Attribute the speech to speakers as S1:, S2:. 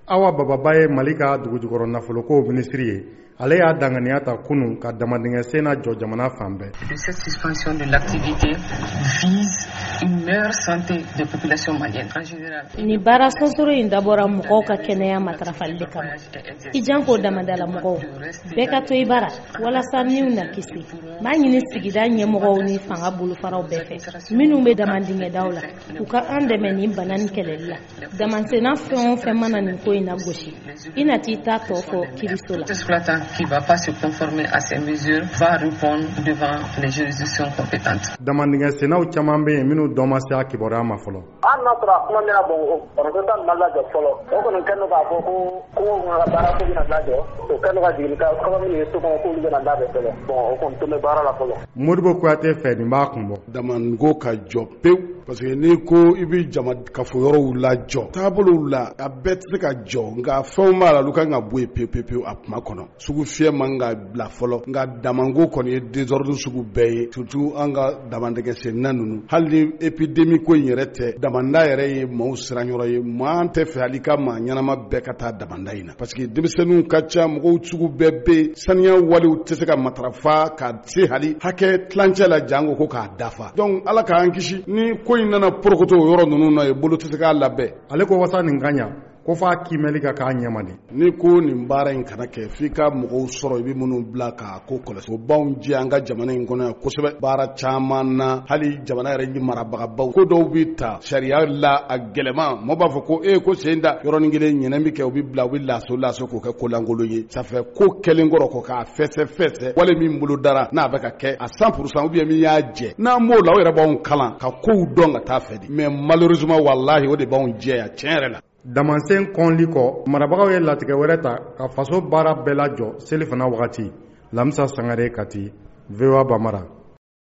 S1: Awa Bababa ye Mali ka dugujukɔrɔ nafoloko minisiri ye. Ale y'a danganiya ta kunun ka damadingɛ sen na jɔ jamana fan bɛɛ.
S2: Cette suspension de l'activité vise une meilleure santé des populations maliennes en général.
S3: Ni baara sonsoro in dabɔra mɔgɔw ka kɛnɛya matarafali de kama. I janko damadala mɔgɔw bɛɛ ka to i bara walasa niw na kisi. M'a ɲini sigida ɲɛmɔgɔw ni fanga bolofaraw bɛɛ fɛ minnu bɛ damandingɛdaw la u ka an dɛmɛ ni bana ni kɛlɛli la. Damansenna fɛn o fɛn mana nin ko in na gosi i na t'i ta tɔ fɔ kiriso la.
S2: Qui va pas se conformer à ces mesures va répondre devant les juridictions compétentes.
S1: Damandingɛ sennaw caman bɛ yen minnu dɔ ma se a kibaruya ma fɔlɔ.
S4: An n'a sɔrɔ a kuma mɛna bon representant ma lajɔ fɔlɔ o kɔni kɛlen don k'a fɔ ko ka baara ko bɛna lajɔ o kɛlen don ka jigin ka kɔrɔ min ye so kɔnɔ k'olu bɛna labɛn fɔlɔ bon o kɔni tun bɛ baara la fɔlɔ.
S1: Modibo Kuyate fɛ nin b'a kun bɔ.
S5: Damango ka jɔ pewu parce que n'i ko i bɛ jama kafoyɔrɔw lajɔ taabolow la a bɛɛ tɛ se ka jɔ nka fɛnw b'a la olu kan ka bɔ yen pewu a kuma kɔnɔ. Sugu fiyɛ man ka bila fɔlɔ nka damango kɔni ye désordre sugu bɛɛ ye surtout an ka damandɛgɛ senna ninnu hali ni épidémie ko in yɛrɛ tɛ damanda yɛrɛ ye maaw siranyɔrɔ ye maa an tɛ fɛ hali ka maa ɲɛnama bɛɛ ka taa damanda in na parce que denmisɛnninw ka ca mɔgɔw sugu bɛɛ bɛ saniya walew tɛ se ka matarafa ka se hali hakɛ tilancɛ la jango ko k'a dafa donc ala k'an kisi ni ko in nana porokoto o yɔrɔ ninnu na ye bolo tɛ se k'a labɛn.
S1: Ale ko wasa nin ka ɲa ko f'a kimɛli ka k'a ɲɛma de.
S5: Ni ko nin baara in kana kɛ f'i ka mɔgɔw sɔrɔ i bɛ minnu bila k'a ko kɔlɔsi o b'anw jɛ an ka jamana in kɔnɔ yan kosɛbɛ baara caman na hali jamana yɛrɛ marabagabaw ko dɔw bɛ ta sariya la a gɛlɛman mɔgɔ b'a fɔ ko ko sen da yɔrɔnin kelen ɲɛnɛ bɛ kɛ u bɛ bila u bɛ laso k'o kɛ kolankolon ye ça fait ko kɛlen kɔrɔ ko k'a fɛsɛ wale min bolo dara n'a bɛ ka kɛ a 100% ou bien min y'a jɛ n'an b'o la o yɛrɛ b'anw kalan ka kow dɔn ka taa fɛ de mais malheureusement wallahi o de b'anw jɛ yan tiɲɛ yɛrɛ la.
S1: Damansen kɔnli kɔ marabagaw ye latigɛ wɛrɛ ta ka faso baara bɛɛ lajɔ selifana wagati Lamisa Sangare Kati VOA Bamara.